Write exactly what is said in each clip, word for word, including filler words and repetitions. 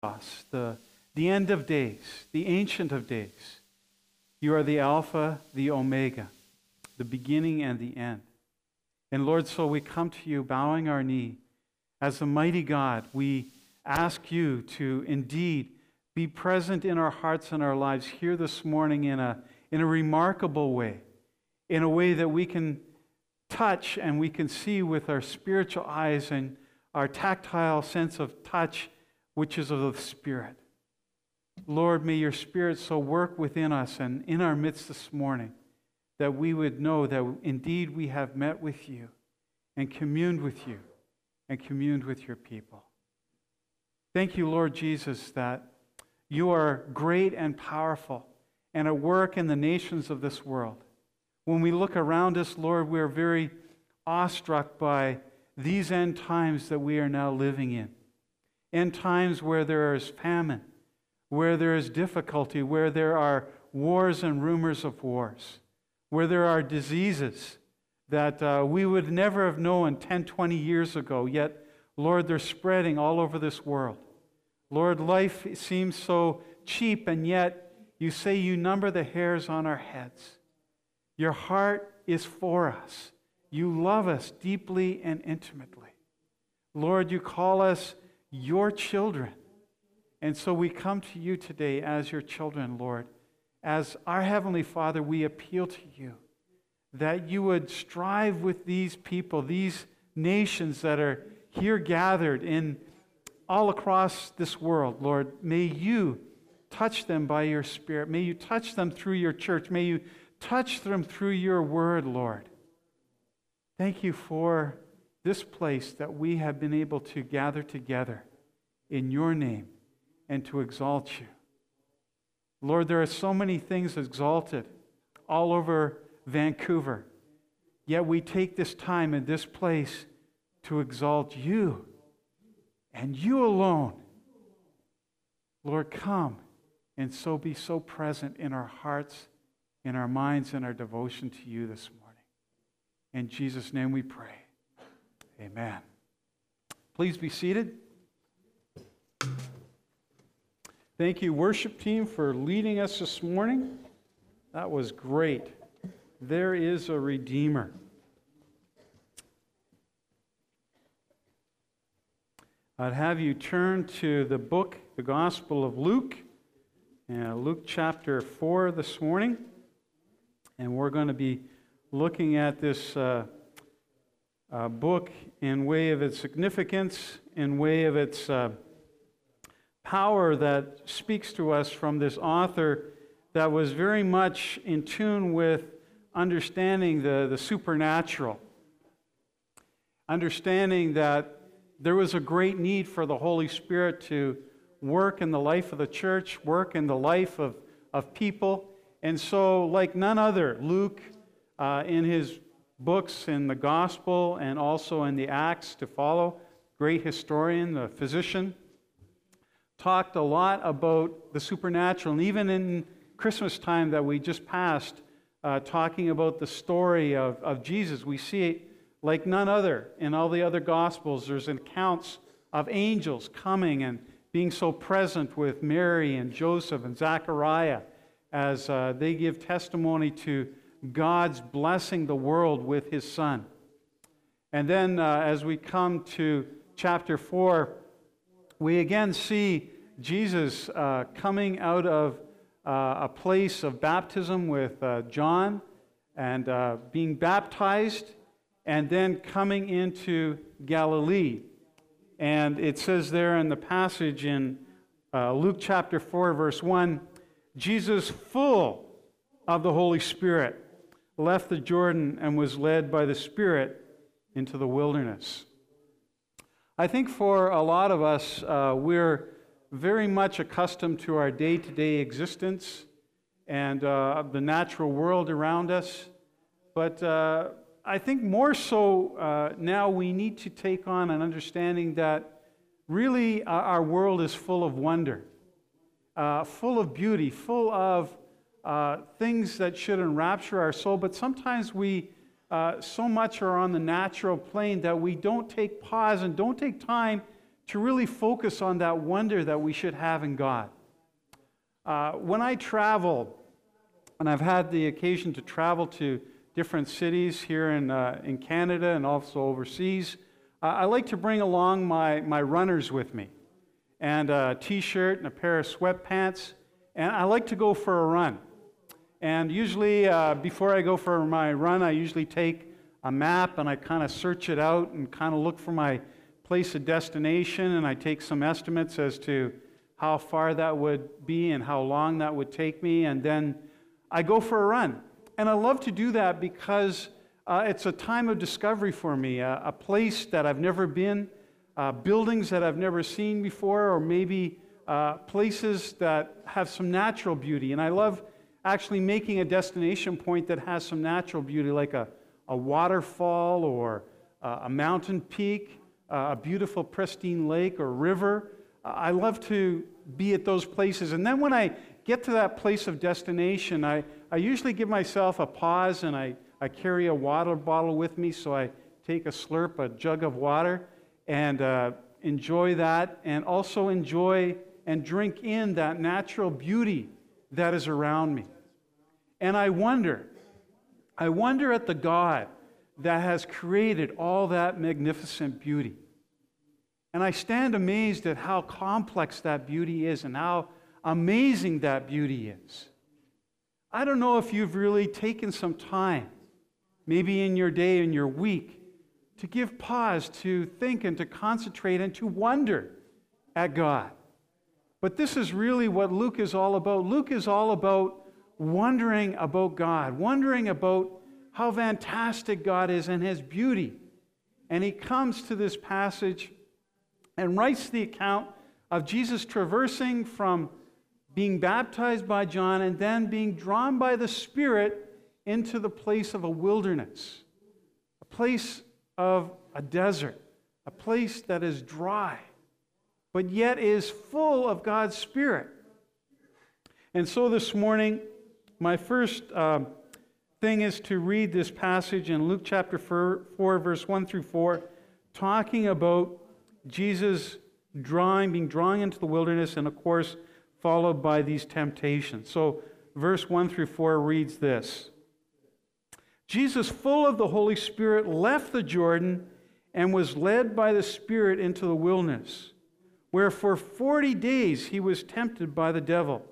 cross, the, the end of days, the ancient of days. You are the Alpha, the Omega, the beginning and the end. And Lord, so we come to you bowing our knee. As the mighty God, we ask you to indeed be present in our hearts and our lives here this morning in a, in a remarkable way, in a way that we can touch and we can see with our spiritual eyes and our tactile sense of touch, which is of the Spirit. Lord, may your Spirit so work within us and in our midst this morning that we would know that indeed we have met with you and communed with you and communed with your people. Thank you, Lord Jesus, that you are great and powerful and at work in the nations of this world. When we look around us, Lord, we are very awestruck by these end times that we are now living in. End times where there is famine, where there is difficulty, where there are wars and rumors of wars, where there are diseases that uh, we would never have known ten, twenty years ago, yet, Lord, they're spreading all over this world. Lord, life seems so cheap, and yet you say you number the hairs on our heads. Your heart is for us. You love us deeply and intimately. Lord, you call us your children. And so we come to you today as your children, Lord. As our Heavenly Father, we appeal to you that you would strive with these people, these nations that are here gathered in all across this world, Lord. May you touch them by your Spirit. May you touch them through your church. May you touch them through your word, Lord. Thank you for this place that we have been able to gather together in your name and to exalt you. Lord, there are so many things exalted all over Vancouver, yet we take this time in this place to exalt you and you alone. Lord, come and so be so present in our hearts, in our minds, and our devotion to you this morning. In Jesus' name we pray. Amen. Please be seated. Thank you, worship team, for leading us this morning. That was great. There is a Redeemer. I'd have you turn to the book, the Gospel of Luke, uh, Luke chapter four this morning. And we're going to be looking at this uh, uh, book in way of its significance, in way of its uh, power that speaks to us from this author that was very much in tune with understanding the, the supernatural, understanding that there was a great need for the Holy Spirit to work in the life of the church, work in the life of, of people. And so, like none other, Luke, uh, in his books in the Gospel and also in the Acts to follow, great historian, the physician, talked a lot about the supernatural. And even in Christmas time that we just passed, uh, talking about the story of, of Jesus, we see it like none other. In all the other Gospels, there's accounts of angels coming and being so present with Mary and Joseph and Zechariah as uh, they give testimony to God's blessing the world with his Son. And then uh, as we come to chapter four, we again see Jesus uh, coming out of uh, a place of baptism with uh, John and uh, being baptized and then coming into Galilee. And it says there in the passage in uh, Luke chapter four, verse one, Jesus, full of the Holy Spirit, left the Jordan and was led by the Spirit into the wilderness. I think for a lot of us, uh, we're very much accustomed to our day-to-day existence and uh, the natural world around us. But uh, I think more so uh, now we need to take on an understanding that really our, our world is full of wonder. Uh, full of beauty, full of uh, things that should enrapture our soul, but sometimes we uh, so much are on the natural plane that we don't take pause and don't take time to really focus on that wonder that we should have in God. Uh, when I travel, and I've had the occasion to travel to different cities here in, uh, in Canada and also overseas, uh, I like to bring along my, my runners with me, and a t-shirt and a pair of sweatpants, and I like to go for a run. And usually, uh, before I go for my run, I usually take a map and I kind of search it out and kind of look for my place of destination, and I take some estimates as to how far that would be and how long that would take me, and then I go for a run. And I love to do that because uh, it's a time of discovery for me, a, a place that I've never been, uh, buildings that I've never seen before, or maybe uh, places that have some natural beauty. And I love actually making a destination point that has some natural beauty, like a, a waterfall or uh, a mountain peak, uh, a beautiful pristine lake or river. Uh, I love to be at those places. And then when I get to that place of destination, I, I usually give myself a pause, and I, I carry a water bottle with me, so I take a slurp, a jug of water, and uh, enjoy that, and also enjoy and drink in that natural beauty that is around me. And I wonder, I wonder at the God that has created all that magnificent beauty. And I stand amazed at how complex that beauty is and how amazing that beauty is. I don't know if you've really taken some time, maybe in your day, in your week, to give pause, to think and to concentrate and to wonder at God. But this is really what Luke is all about. Luke is all about wondering about God, wondering about how fantastic God is and His beauty. And he comes to this passage and writes the account of Jesus traversing from being baptized by John and then being drawn by the Spirit into the place of a wilderness, a place of a desert, a place that is dry, but yet is full of God's Spirit. And so this morning, my first uh, thing is to read this passage in Luke chapter four, verse one through four, talking about Jesus drawing, being drawn into the wilderness, and of course, followed by these temptations. So, verse one through four reads this. Jesus, full of the Holy Spirit, left the Jordan and was led by the Spirit into the wilderness, where for forty days he was tempted by the devil.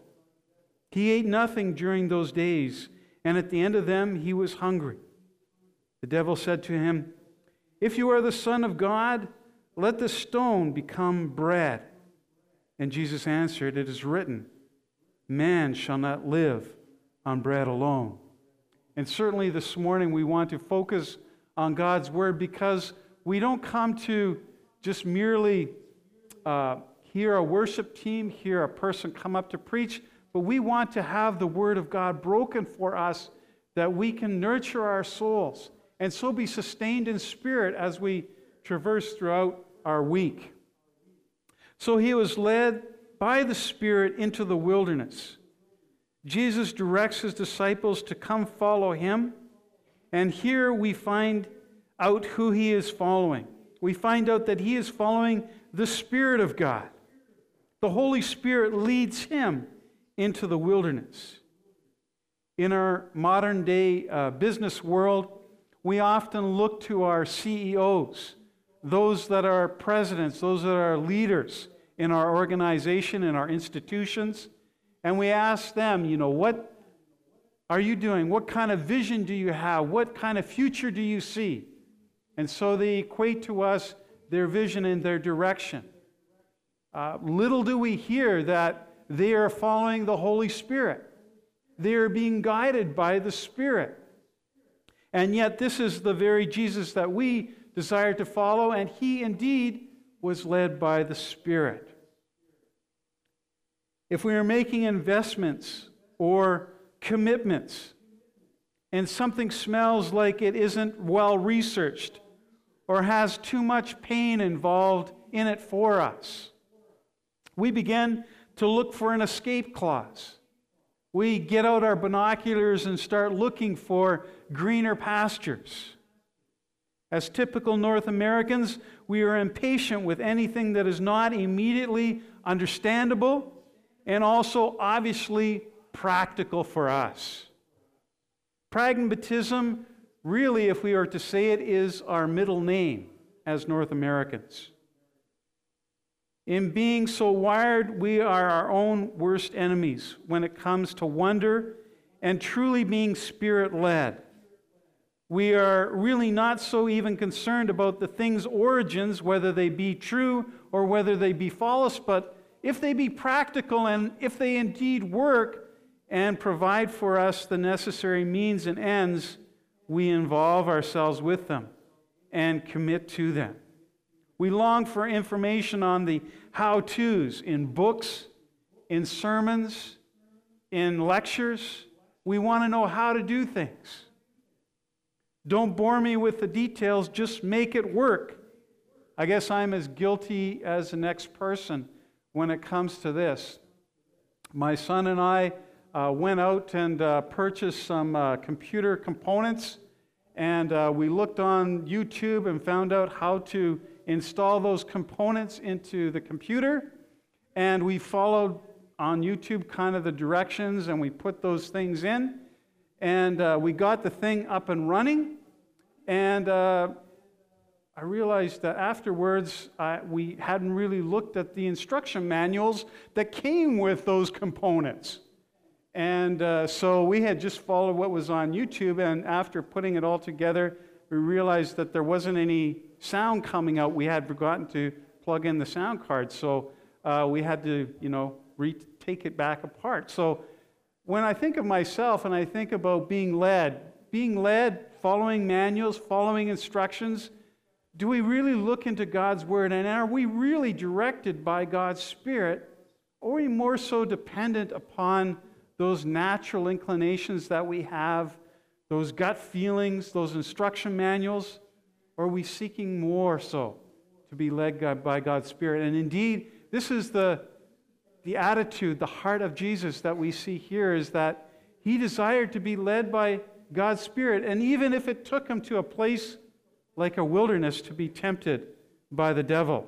He ate nothing during those days, and at the end of them he was hungry. The devil said to him, "If you are the Son of God, let the stone become bread." And Jesus answered, "It is written, man shall not live on bread alone." And certainly this morning we want to focus on God's Word, because we don't come to just merely uh, hear a worship team, hear a person come up to preach, but we want to have the Word of God broken for us that we can nurture our souls and so be sustained in spirit as we traverse throughout our week. So he was led by the Spirit into the wilderness. Jesus directs his disciples to come follow him, and here we find out who he is following. We find out that he is following the Spirit of God. The Holy Spirit leads him into the wilderness. In our modern day uh, business world, we often look to our C E Os, those that are presidents, those that are leaders in our organization, in our institutions, and we ask them, you know, what are you doing? What kind of vision do you have? What kind of future do you see? And so they equate to us their vision and their direction. Uh, little do we hear that they are following the Holy Spirit. They are being guided by the Spirit. And yet this is the very Jesus that we desire to follow, and he indeed was led by the Spirit. If we are making investments or commitments and something smells like it isn't well researched or has too much pain involved in it for us, we begin to look for an escape clause. We get out our binoculars and start looking for greener pastures. As typical North Americans, we are impatient with anything that is not immediately understandable and also obviously practical for us. Pragmatism, really, if we are to say it, is our middle name as North Americans. In being so wired, we are our own worst enemies when it comes to wonder and truly being Spirit-led. We are really not so even concerned about the thing's origins, whether they be true or whether they be false, but if they be practical and if they indeed work and provide for us the necessary means and ends, we involve ourselves with them and commit to them. We long for information on the how-tos in books, in sermons, in lectures. We want to know how to do things. Don't bore me with the details, just make it work. I guess I'm as guilty as the next person when it comes to this. My son and I uh, went out and uh, purchased some uh, computer components, and uh, we looked on YouTube and found out how to install those components into the computer, and we followed on YouTube kind of the directions, and we put those things in. And uh, we got the thing up and running, and uh, I realized that afterwards uh, we hadn't really looked at the instruction manuals that came with those components. And uh, so we had just followed what was on YouTube, and after putting it all together, we realized that there wasn't any sound coming out. We had forgotten to plug in the sound card, so uh, we had to, you know, re- take it back apart. So when I think of myself and I think about being led, being led, following manuals, following instructions, do we really look into God's Word, and are we really directed by God's Spirit, or are we more so dependent upon those natural inclinations that we have, those gut feelings, those instruction manuals, or are we seeking more so to be led by God's Spirit? And indeed, this is the The attitude, the heart of Jesus that we see here, is that he desired to be led by God's Spirit, and even if it took him to a place like a wilderness to be tempted by the devil.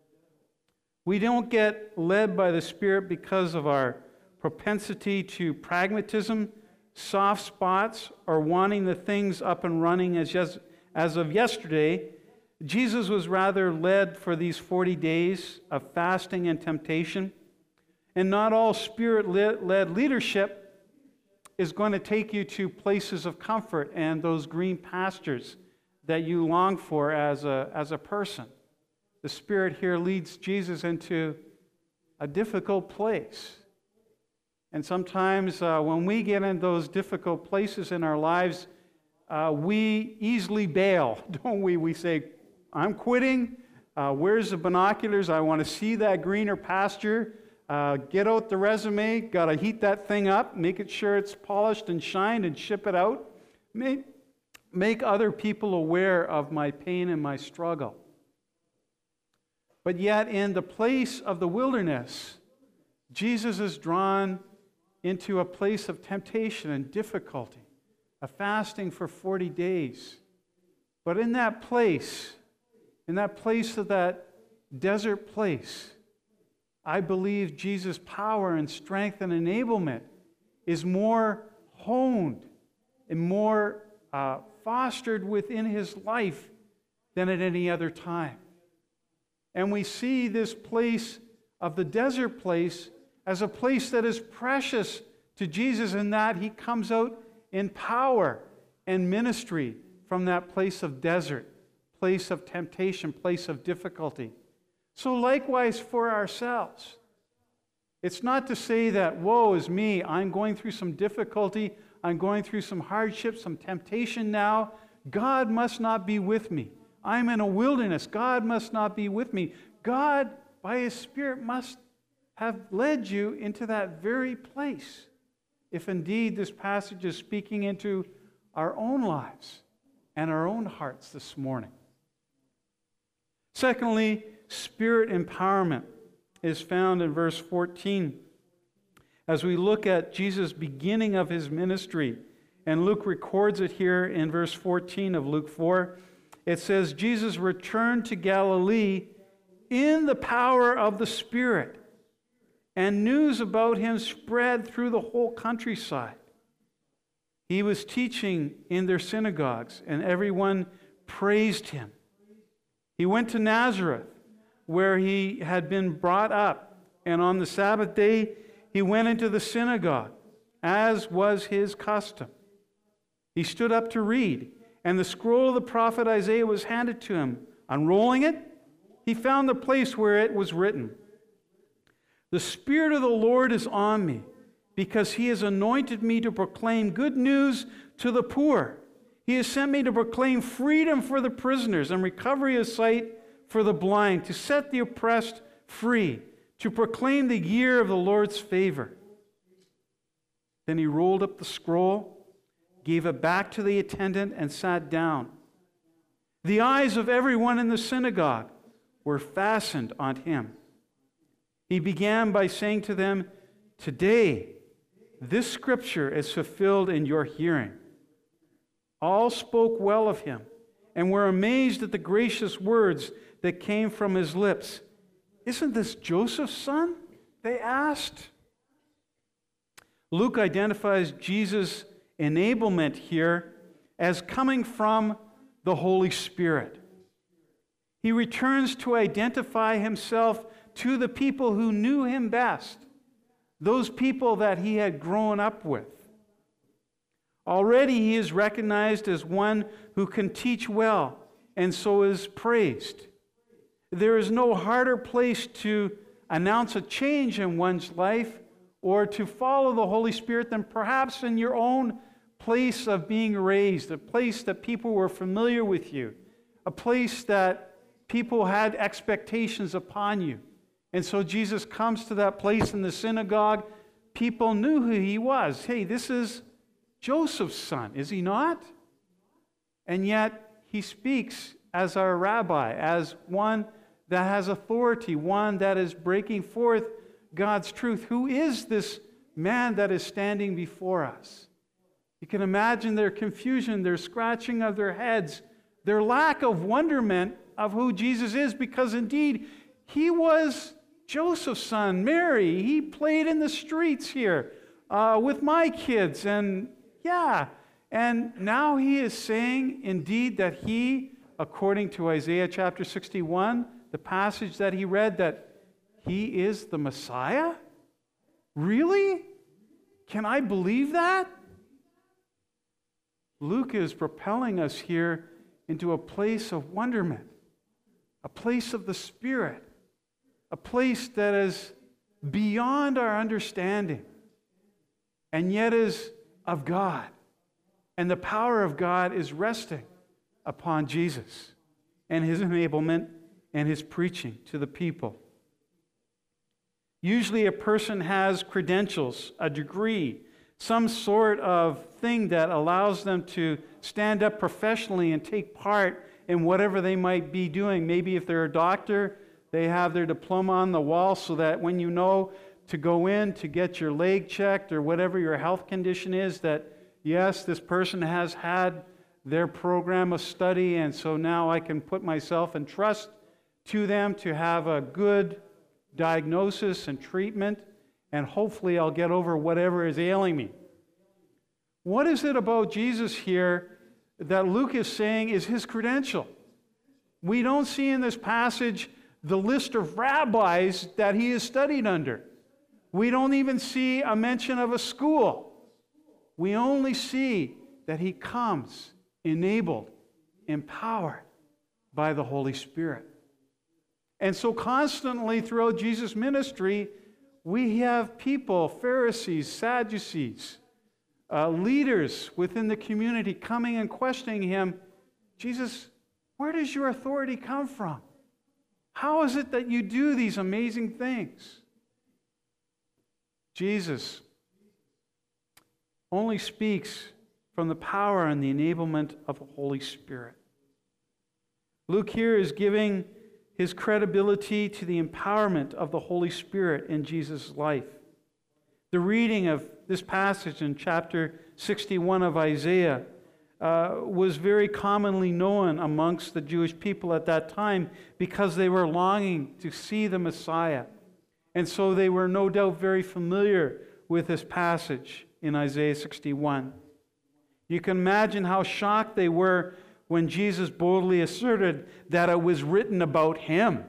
We don't get led by the Spirit because of our propensity to pragmatism, soft spots, or wanting the things up and running as, yes, as of yesterday. Jesus was rather led for these forty days of fasting and temptation. And not all Spirit-led leadership is going to take you to places of comfort and those green pastures that you long for as a, as a person. The Spirit here leads Jesus into a difficult place. And sometimes uh, when we get in those difficult places in our lives, uh, we easily bail, don't we? We say, I'm quitting. Uh, where's the binoculars? I want to see that greener pasture. Uh, get out the resume, got to heat that thing up, make it sure it's polished and shined, and ship it out. Make, make other people aware of my pain and my struggle. But yet, in the place of the wilderness, Jesus is drawn into a place of temptation and difficulty, a fasting for forty days. But in that place, in that place of that desert place, I believe Jesus' power and strength and enablement is more honed and more uh, fostered within his life than at any other time. And we see this place of the desert place as a place that is precious to Jesus in that he comes out in power and ministry from that place of desert, place of temptation, place of difficulty. So likewise for ourselves. It's not to say that, woe is me, I'm going through some difficulty, I'm going through some hardship, some temptation now. God must not be with me. I'm in a wilderness. God must not be with me. God, by his Spirit, must have led you into that very place, if indeed this passage is speaking into our own lives and our own hearts this morning. Secondly, Spirit empowerment is found in verse fourteen. As we look at Jesus' beginning of his ministry, and Luke records it here in verse fourteen of Luke four, it says, Jesus returned to Galilee in the power of the Spirit, and news about him spread through the whole countryside. He was teaching in their synagogues, and everyone praised him. He went to Nazareth, where he had been brought up, and on the Sabbath day he went into the synagogue, as was his custom. He stood up to read, and the scroll of the prophet Isaiah was handed to him. Unrolling it, he found the place where it was written, "The Spirit of the Lord is on me, because he has anointed me to proclaim good news to the poor. He has sent me to proclaim freedom for the prisoners and recovery of sight for the blind, to set the oppressed free, to proclaim the year of the Lord's favor." Then he rolled up the scroll, gave it back to the attendant, and sat down. The eyes of everyone in the synagogue were fastened on him. He began by saying to them, "Today, this scripture is fulfilled in your hearing." All spoke well of him and were amazed at the gracious words that came from his lips. "Isn't this Joseph's son?" they asked. Luke identifies Jesus' enablement here as coming from the Holy Spirit. He returns to identify himself to the people who knew him best, those people that he had grown up with. Already he is recognized as one who can teach well, and so is praised. There is no harder place to announce a change in one's life or to follow the Holy Spirit than perhaps in your own place of being raised, a place that people were familiar with you, a place that people had expectations upon you. And so Jesus comes to that place in the synagogue. People knew who he was. Hey, this is Joseph's son, is he not? And yet he speaks as our rabbi, as one that has authority, one that is breaking forth God's truth. Who is this man that is standing before us? You can imagine their confusion, their scratching of their heads, their lack of wonderment of who Jesus is, because indeed he was Joseph's son, Mary. He played in the streets here uh, with my kids, and yeah, and now he is saying indeed that he, according to Isaiah chapter sixty-one, the passage that he read, that he is the Messiah? Really? Can I believe that? Luke is propelling us here into a place of wonderment, a place of the Spirit, a place that is beyond our understanding, and yet is of God. And the power of God is resting upon Jesus and his enablement and his preaching to the people. Usually a person has credentials, a degree, some sort of thing that allows them to stand up professionally and take part in whatever they might be doing. Maybe if they're a doctor, they have their diploma on the wall so that when you know to go in to get your leg checked or whatever your health condition is, that yes, this person has had their program of study, and so now I can put myself in trust to them to have a good diagnosis and treatment, and hopefully I'll get over whatever is ailing me. What is it about Jesus here that Luke is saying is his credential? We don't see in this passage the list of rabbis that he has studied under. We don't even see a mention of a school. We only see that he comes enabled, empowered by the Holy Spirit. And so constantly throughout Jesus' ministry, we have people, Pharisees, Sadducees, uh, leaders within the community coming and questioning him. Jesus, where does your authority come from? How is it that you do these amazing things? Jesus only speaks from the power and the enablement of the Holy Spirit. Luke here is giving his credibility to the empowerment of the Holy Spirit in Jesus' life. The reading of this passage in chapter sixty-one of Isaiah uh, was very commonly known amongst the Jewish people at that time because they were longing to see the Messiah. And so they were no doubt very familiar with this passage in Isaiah sixty-one. You can imagine how shocked they were when Jesus boldly asserted that it was written about him.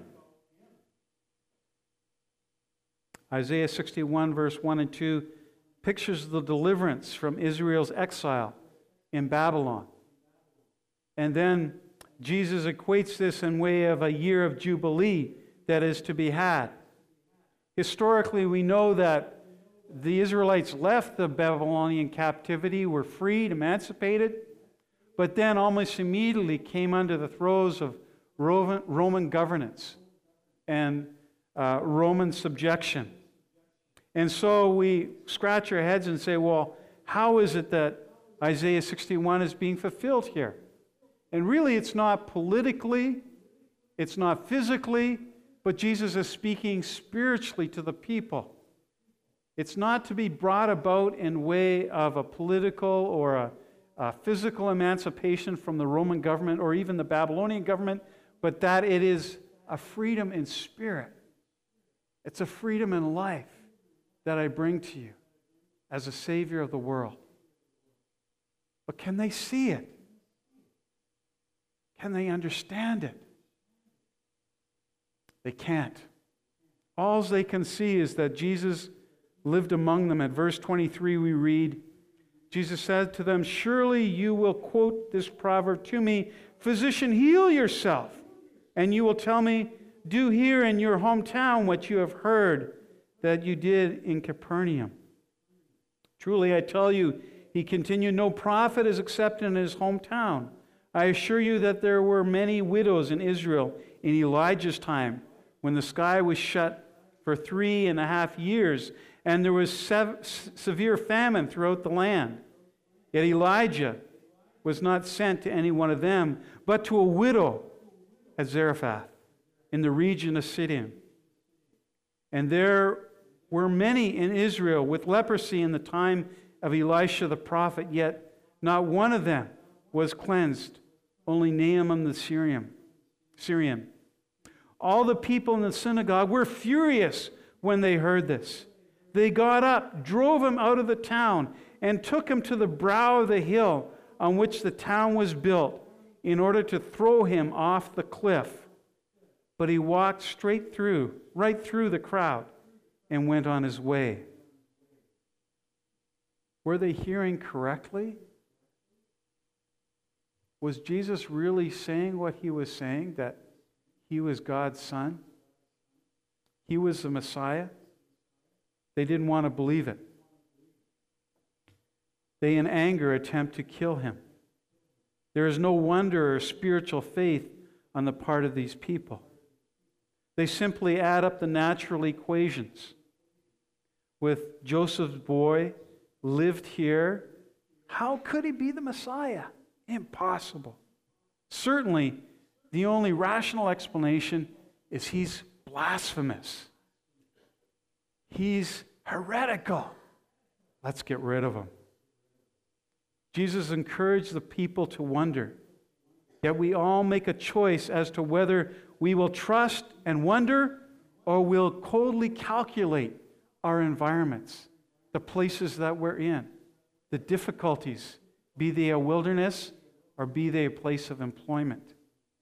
Isaiah sixty-one, verse one and two, pictures the deliverance from Israel's exile in Babylon. And then Jesus equates this in way of a year of Jubilee that is to be had. Historically, we know that the Israelites left the Babylonian captivity, were freed, emancipated, but then almost immediately came under the throes of Roman governance and uh, Roman subjection. And so we scratch our heads and say, well, how is it that Isaiah sixty-one is being fulfilled here? And really, it's not politically, it's not physically, but Jesus is speaking spiritually to the people. It's not to be brought about in way of a political or a, a physical emancipation from the Roman government or even the Babylonian government, but that it is a freedom in spirit. It's a freedom in life that I bring to you as a Savior of the world. But can they see it? Can they understand it? They can't. All they can see is that Jesus lived among them. At verse twenty-three we read, Jesus said to them, "Surely you will quote this proverb to me, 'Physician, heal yourself.' And you will tell me, 'Do here in your hometown what you have heard that you did in Capernaum.' Truly I tell you," he continued, "no prophet is accepted in his hometown. I assure you that there were many widows in Israel in Elijah's time, when the sky was shut for three and a half years, and there was sev- severe famine throughout the land. Yet Elijah was not sent to any one of them, but to a widow at Zarephath in the region of Sidon. And there were many in Israel with leprosy in the time of Elisha the prophet, yet not one of them was cleansed, only Naaman the Syrian. Syrian. All the people in the synagogue were furious when they heard this. They got up, drove him out of the town, and took him to the brow of the hill on which the town was built, in order to throw him off the cliff. But he walked straight through, right through the crowd, and went on his way." Were they hearing correctly? Was Jesus really saying what he was saying, that he was God's Son? He was the Messiah? They didn't want to believe it. They, in anger, attempt to kill him. There is no wonder or spiritual faith on the part of these people. They simply add up the natural equations. With Joseph's boy, lived here, how could he be the Messiah? Impossible. Certainly, the only rational explanation is he's blasphemous. He's heretical. Let's get rid of him. Jesus encouraged the people to wonder. Yet we all make a choice as to whether we will trust and wonder or will coldly calculate our environments, the places that we're in, the difficulties, be they a wilderness or be they a place of employment.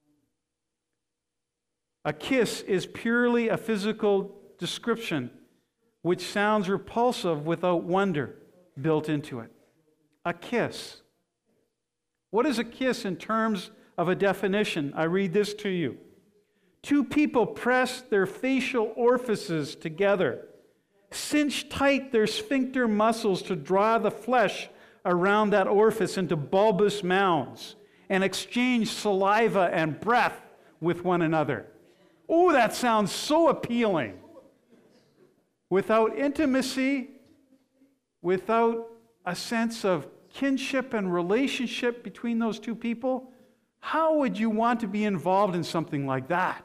A kiss is purely a physical description which sounds repulsive without wonder built into it. A kiss. What is a kiss in terms of a definition? I read this to you. Two people press their facial orifices together, cinch tight their sphincter muscles to draw the flesh around that orifice into bulbous mounds, and exchange saliva and breath with one another. Oh, that sounds so appealing. Without intimacy, without a sense of kinship and relationship between those two people, how would you want to be involved in something like that?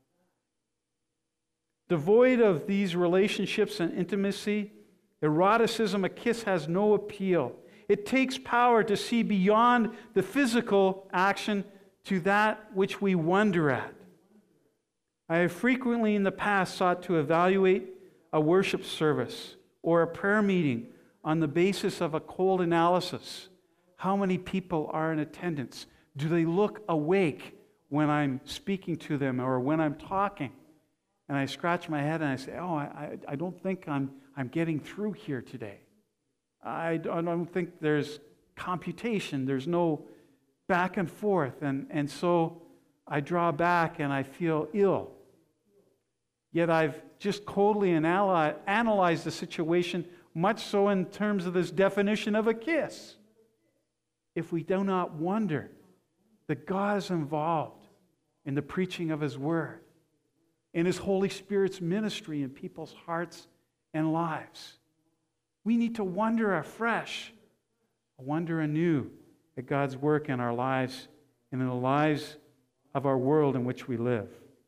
Devoid of these relationships and intimacy, eroticism, a kiss has no appeal. It takes power to see beyond the physical action to that which we wonder at. I have frequently in the past sought to evaluate a worship service or a prayer meeting on the basis of a cold analysis. How many people are in attendance? Do they look awake when I'm speaking to them or when I'm talking? And I scratch my head and I say, oh, I, I don't think I'm, I'm getting through here today. I don't think there's computation. There's no back and forth. And, and so I draw back and I feel ill. Yet I've just coldly analy- analyzed the situation, much so in terms of this definition of a kiss. If we do not wonder that God is involved in the preaching of His Word, in His Holy Spirit's ministry in people's hearts and lives, we need to wonder afresh, wonder anew at God's work in our lives and in the lives of our world in which we live.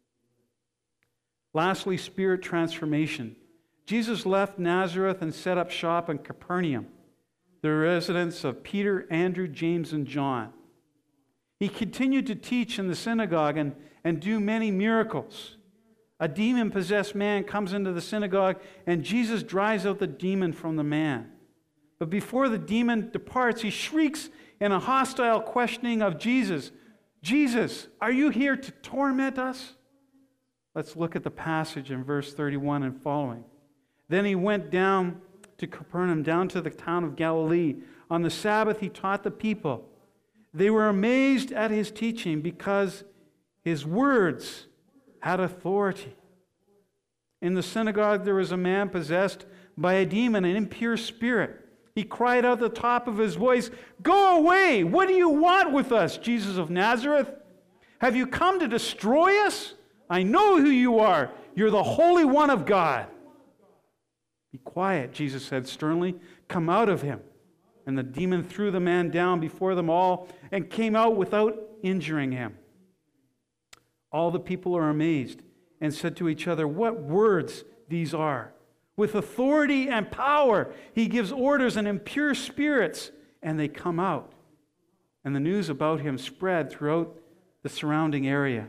Lastly, spirit transformation. Jesus left Nazareth and set up shop in Capernaum, the residence of Peter, Andrew, James, and John. He continued to teach in the synagogue and, and do many miracles. A demon-possessed man comes into the synagogue, and Jesus drives out the demon from the man. But before the demon departs, he shrieks in a hostile questioning of Jesus, Jesus, are you here to torment us? Let's look at the passage in verse thirty-one and following. Then he went down to Capernaum, down to the town of Galilee. On the Sabbath he taught the people. They were amazed at his teaching because his words had authority. In the synagogue there was a man possessed by a demon, an impure spirit. He cried out at the top of his voice, "Go away! What do you want with us, Jesus of Nazareth? Have you come to destroy us? I know who you are. You're the Holy One of God." "Be quiet," Jesus said sternly. "Come out of him." And the demon threw the man down before them all and came out without injuring him. All the people are amazed and said to each other, "What words these are! With authority and power, he gives orders on impure spirits, and they come out." And the news about him spread throughout the surrounding area.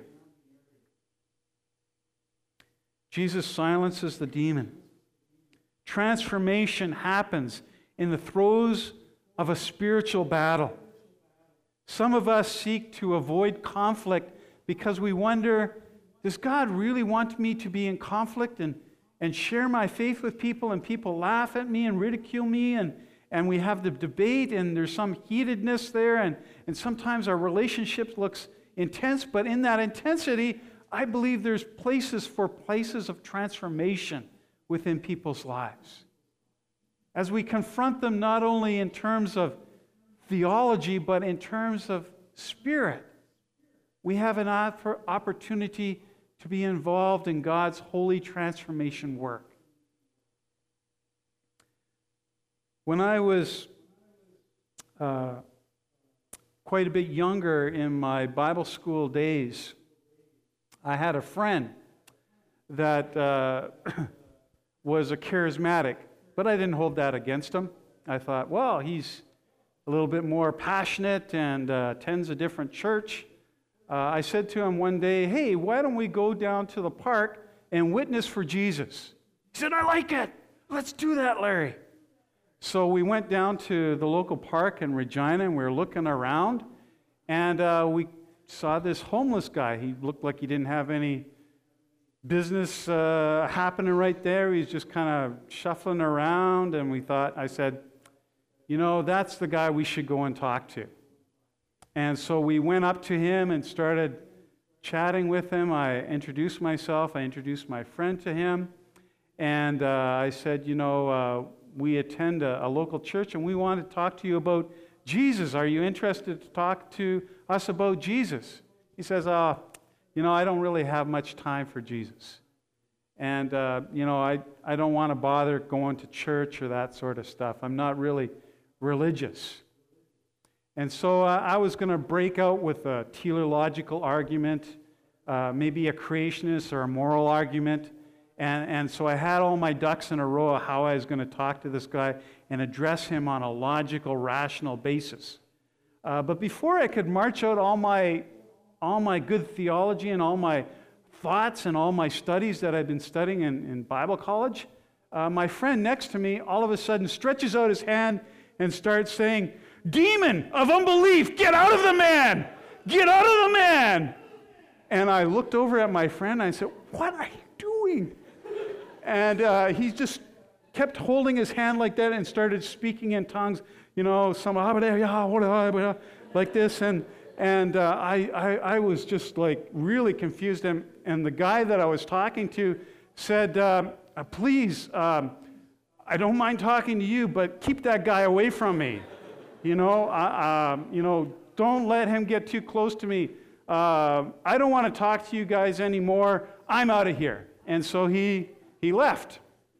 Jesus silences the demon. Transformation happens in the throes of a spiritual battle. Some of us seek to avoid conflict because we wonder, does God really want me to be in conflict and, and share my faith with people, and people laugh at me and ridicule me, and, and we have the debate and there's some heatedness there, and, and sometimes our relationship looks intense, but in that intensity, I believe there's places for places of transformation within people's lives. As we confront them not only in terms of theology, but in terms of spirit, we have an opportunity to be involved in God's holy transformation work. When I was uh, quite a bit younger in my Bible school days, I had a friend that uh, was a charismatic, but I didn't hold that against him. I thought, well, he's a little bit more passionate and uh, attends a different church. Uh, I said to him one day, "Hey, why don't we go down to the park and witness for Jesus?" He said, "I like it. Let's do that, Larry." So we went down to the local park in Regina, and we were looking around, and uh, we saw this homeless guy. He looked like he didn't have any business uh, happening right there. He's just kind of shuffling around, and we thought, I said, you know, that's the guy we should go and talk to. And so we went up to him and started chatting with him. I introduced myself. I introduced my friend to him. And uh, I said, you know, uh, we attend a, a local church, and we want to talk to you about Jesus. Are you interested to talk to us about Jesus? He says, oh, you know, I don't really have much time for Jesus. And, uh, you know, I, I don't want to bother going to church or that sort of stuff. I'm not really religious. And so uh, I was going to break out with a teleological argument, uh, maybe a creationist or a moral argument. And, and so I had all my ducks in a row of how I was going to talk to this guy and address him on a logical, rational basis. Uh, but before I could march out all my, all my good theology and all my thoughts and all my studies that I've been studying in, in Bible college, uh, my friend next to me all of a sudden stretches out his hand and starts saying, "Demon of unbelief, get out of the man! Get out of the man!" And I looked over at my friend and I said, "What are you doing?" And uh, he just kept holding his hand like that and started speaking in tongues, you know, some like this. And and uh, I, I I was just like really confused. And, and the guy that I was talking to said, um, uh, "Please, um, I don't mind talking to you, but keep that guy away from me. You know, uh, um, you know, don't let him get too close to me. Uh, I don't want to talk to you guys anymore. I'm out of here." And so he he left.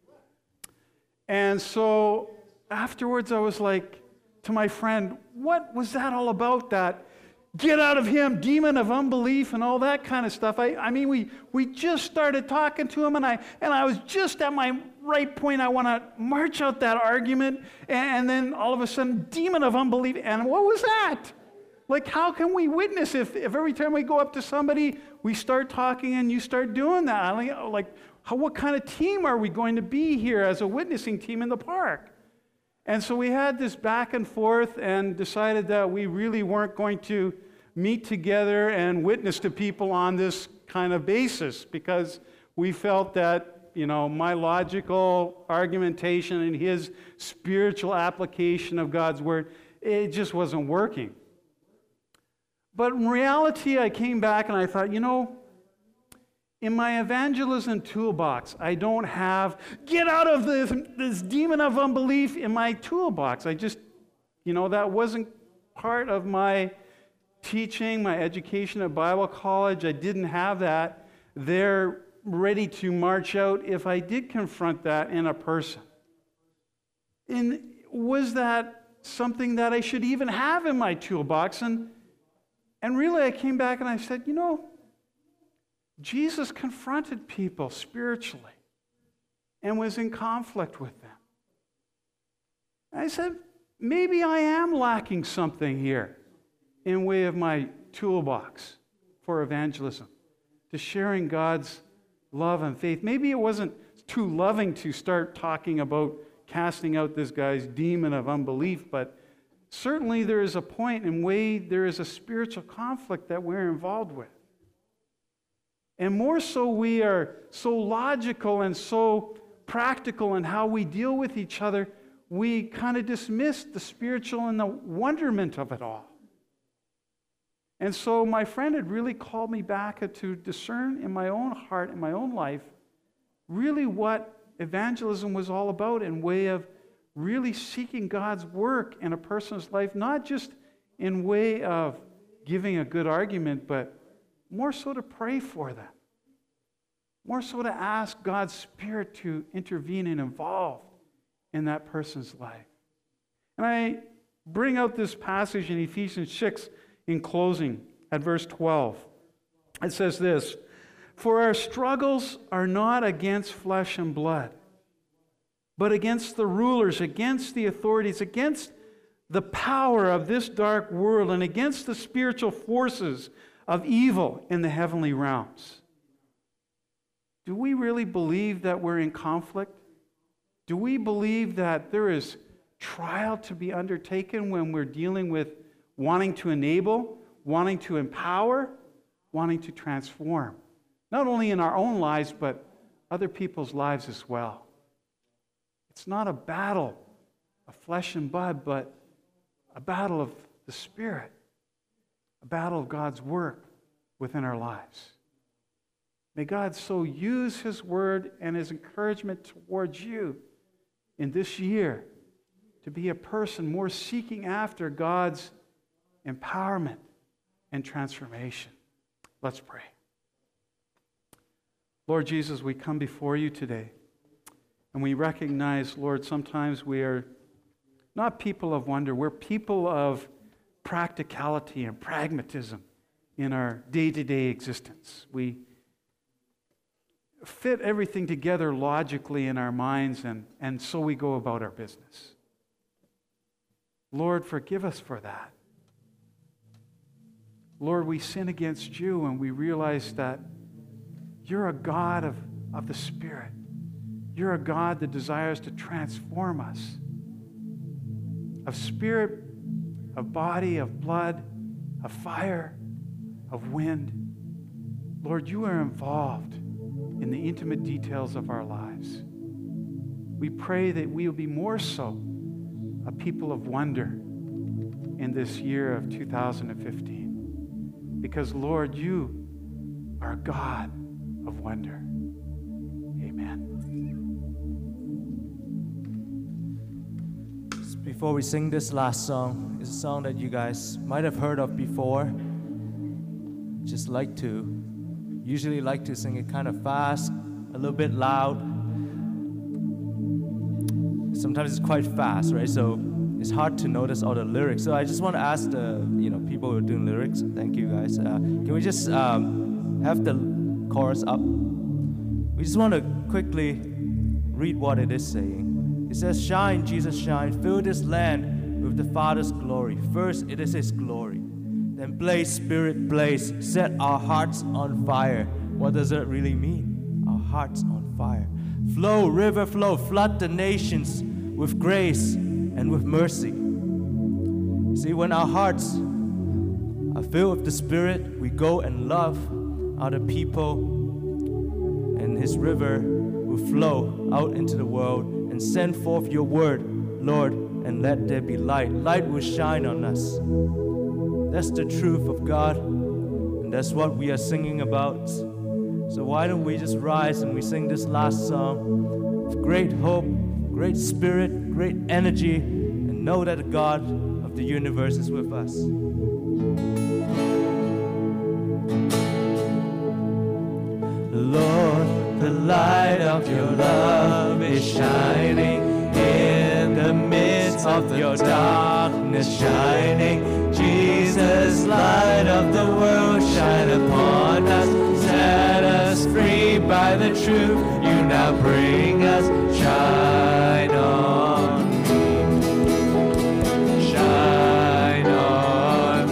And so afterwards I was like to my friend, "What was that all about, that get out of him, demon of unbelief," and all that kind of stuff? I, I mean, we, we just started talking to him, and I, and I was just at my right point. I want to march out that argument, and, and then all of a sudden, demon of unbelief. And what was that? Like, how can we witness if, if every time we go up to somebody, we start talking and you start doing that? Like, how, what kind of team are we going to be here as a witnessing team in the park? And so we had this back and forth and decided that we really weren't going to meet together and witness to people on this kind of basis, because we felt that, you know, my logical argumentation and his spiritual application of God's word, it just wasn't working. But in reality, I came back and I thought, you know, in my evangelism toolbox, I don't have, get out of this, this demon of unbelief in my toolbox. I just, you know, that wasn't part of my teaching, my education at Bible college. I didn't have that there ready to march out if I did confront that in a person. And was that something that I should even have in my toolbox? And, and really I came back and I said, you know, Jesus confronted people spiritually and was in conflict with them. And I said, maybe I am lacking something here in way of my toolbox for evangelism, to sharing God's love and faith. Maybe it wasn't too loving to start talking about casting out this guy's demon of unbelief, but certainly there is a point in way there is a spiritual conflict that we're involved with. And more so, we are so logical and so practical in how we deal with each other, we kind of dismiss the spiritual and the wonderment of it all. And so my friend had really called me back to discern in my own heart, in my own life, really what evangelism was all about, in way of really seeking God's work in a person's life, not just in way of giving a good argument, but more so to pray for them, more so to ask God's Spirit to intervene and involve in that person's life. And I bring out this passage in Ephesians six in closing at verse twelve. It says this, "For our struggles are not against flesh and blood, but against the rulers, against the authorities, against the power of this dark world, and against the spiritual forces of evil in the heavenly realms." Do we really believe that we're in conflict? Do we believe that there is trial to be undertaken when we're dealing with wanting to enable, wanting to empower, wanting to transform, not only in our own lives, but other people's lives as well? It's not a battle of flesh and blood, but a battle of the Spirit, a battle of God's work within our lives. May God so use His word and His encouragement towards you in this year to be a person more seeking after God's empowerment and transformation. Let's pray. Lord Jesus, we come before you today, and we recognize, Lord, sometimes we are not people of wonder. We're people of practicality and pragmatism in our day-to-day existence. We fit everything together logically in our minds, and, and so we go about our business. Lord, forgive us for that. Lord, we sin against you, and we realize that you're a God of, of the Spirit. You're a God that desires to transform us, of spirit, of body, of blood, of fire, of wind. Lord, you are involved in the intimate details of our lives. We pray that we will be more so a people of wonder in this year of two thousand fifteen. Because, Lord, you are a God of wonder. Amen. Before we sing this last song, it's a song that you guys might have heard of before. Just like to, usually like to sing it kind of fast, a little bit loud. Sometimes it's quite fast, right? So it's hard to notice all the lyrics. So I just want to ask the, you know, people who are doing lyrics, thank you guys. Uh, can we just um, have the chorus up? We just want to quickly read what it is saying. It says, "Shine, Jesus, shine, fill this land with the Father's glory. First, it is His glory. Then blaze, Spirit, blaze, set our hearts on fire." What does that really mean? Our hearts on fire. "Flow, river, flow, flood the nations with grace and with mercy." See, when our hearts are filled with the Spirit, we go and love other people, and His river will flow out into the world and send forth your word, Lord, and let there be light. Light will shine on us. That's the truth of God, and that's what we are singing about. So why don't we just rise and we sing this last song with great hope, great spirit, great energy, and know that the God of the universe is with us. Lord, the light of your love is shining in the midst of your darkness shining. Jesus, light of the world, shine upon us. Set us free by the truth you now bring us. Shine on me. Shine on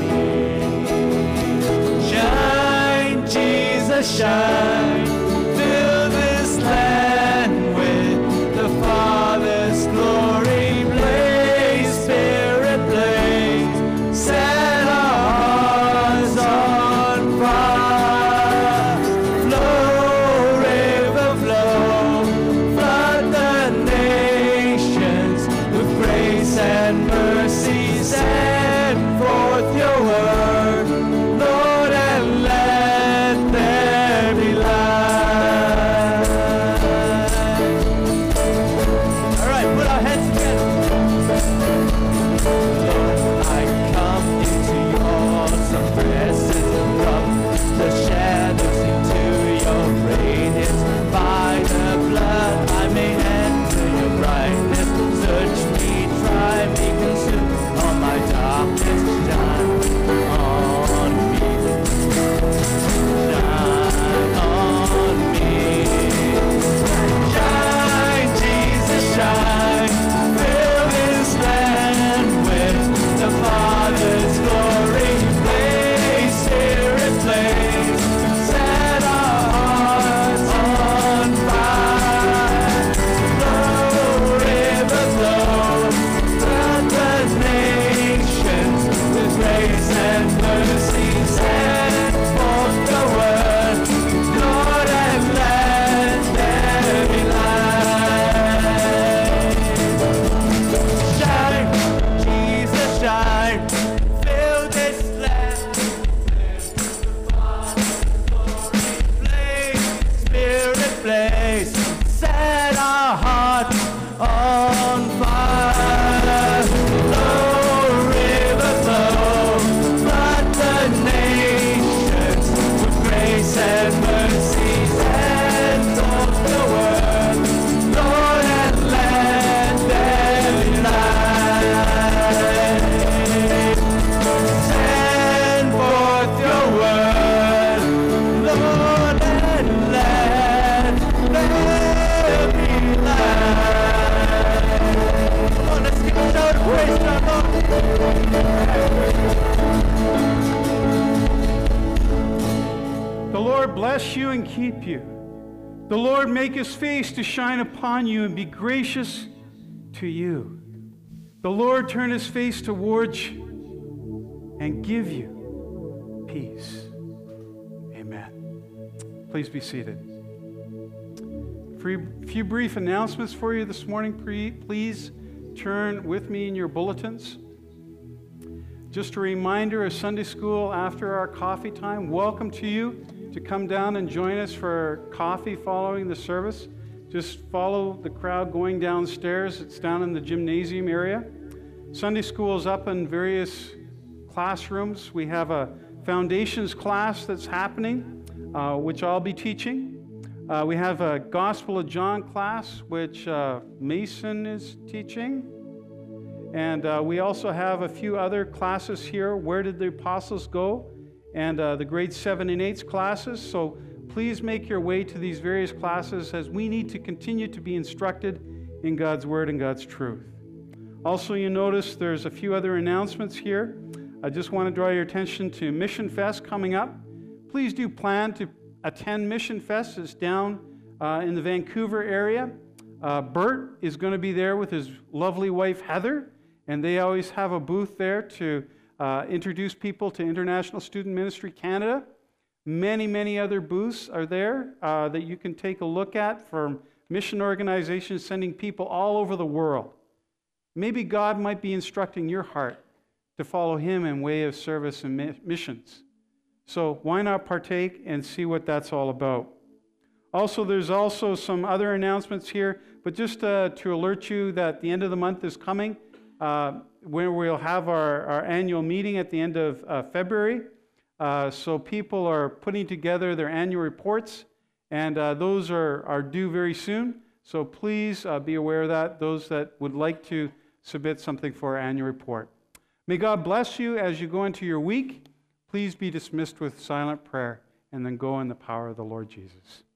me. Shine, Jesus, shine. Fill this land with the Father's glory. Blaze, Spirit, blaze. Set our hearts on fire. Flow, river, flow. Flood the nation. bless you and keep you. The Lord make his face to shine upon you and be gracious to you. The Lord turn his face towards you and give you peace. Amen. Please be seated. A few brief announcements for you this morning. Please turn with me in your bulletins. Just a reminder of Sunday school after our coffee time. Welcome to you to come down and join us for coffee following the service. Just follow the crowd going downstairs. It's down in the gymnasium area. Sunday school is up in various classrooms. We have a foundations class that's happening, uh, which I'll be teaching. Uh, we have a Gospel of John class, which uh, Mason is teaching. And uh, we also have a few other classes here. Where did the apostles go? And uh, the grade seven and eights classes. So please make your way to these various classes as we need to continue to be instructed in God's Word and God's truth. Also, you notice there's a few other announcements here. I just want to draw your attention to Mission Fest coming up. Please do plan to attend Mission Fest. It's down uh, in the Vancouver area. Uh, Bert is going to be there with his lovely wife, Heather. And they always have a booth there to uh, introduce people to International Student Ministry Canada. Many, many other booths are there uh, that you can take a look at from mission organizations sending people all over the world. Maybe God might be instructing your heart to follow him in way of service and mi- missions. So why not partake and see what that's all about? Also, there's also some other announcements here, but just uh, to alert you that the end of the month is coming. Uh, where we'll have our, our annual meeting at the end of uh, February. Uh, so people are putting together their annual reports, and uh, those are, are due very soon. So please uh, be aware of that, those that would like to submit something for our annual report. May God bless you as you go into your week. Please be dismissed with silent prayer, and then go in the power of the Lord Jesus.